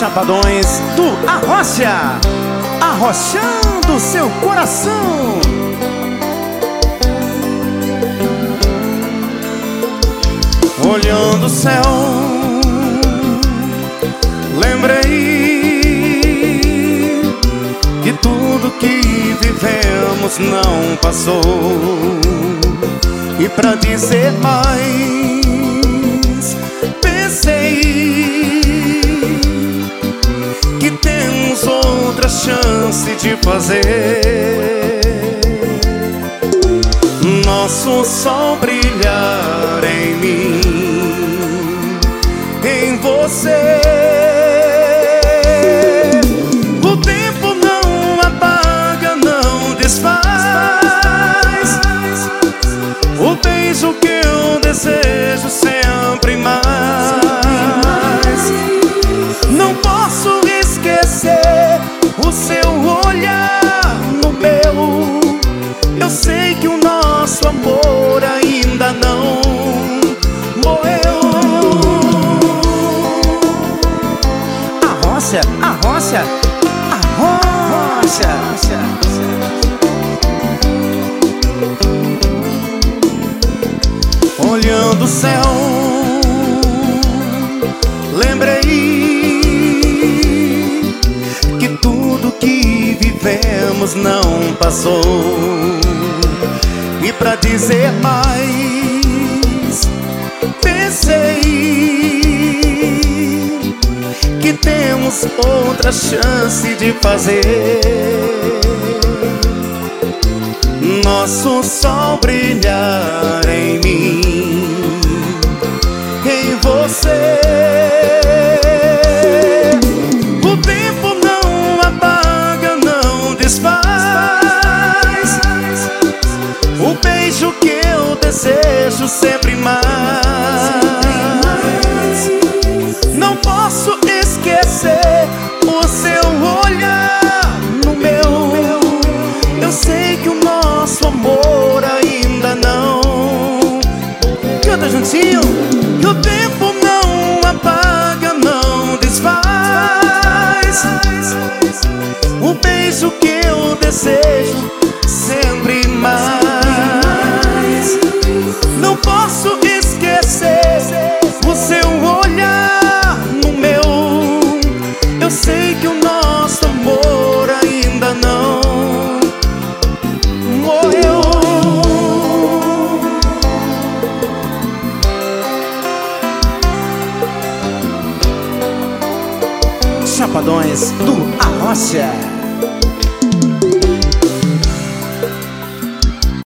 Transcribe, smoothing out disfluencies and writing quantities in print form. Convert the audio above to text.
Chapadões do Arrocha, arrochando seu coração. Olhando o céu, lembrei que tudo que vivemos não passou. E pra dizer mais, pensei que temos outra chance de fazer nosso sol brilhar em mim, em você. O tempo não apaga, não desfaz o beijo que eu desejo sempre mais. Não posso esquecer o seu olhar no meu. Eu sei que o nosso amor ainda não morreu. Arrocha, arrocha, arrocha. Olhando o céu, lembrei que tudo que vivemos não passou. E pra dizer mais, pensei que temos outra chance de fazer nosso sol brilhar em mim, em você. O tempo não apaga, não desfaz o beijo que eu desejo sempre mais. Não posso esquecer o seu olhar no meu. Eu sei que o nosso amor ainda não. Canta juntinho. Que o tempo não apaga, não desfaz o beijo que eu desejo sempre mais. Não posso esquecer o seu olhar no meu. Eu sei que o nosso amor ainda não morreu. Chapadões do Arrocha.